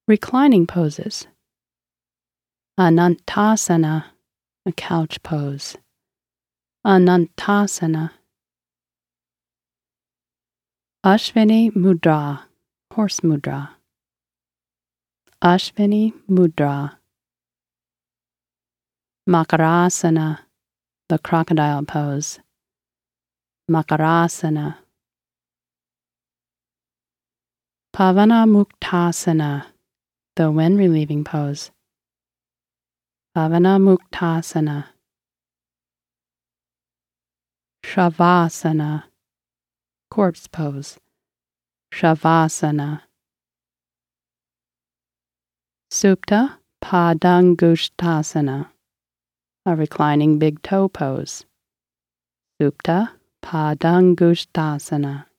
Reclining poses. Anantasana, a couch pose. Anantasana. Ashwini Mudra, horse mudra. Ashwini Mudra. Makarasana, the crocodile pose. Makarasana. Pavanamuktasana, the wind relieving pose. Pavanamuktasana. Shavasana, corpse pose. Shavasana. Supta Padangushtasana, a reclining big toe pose. Supta Padangushtasana.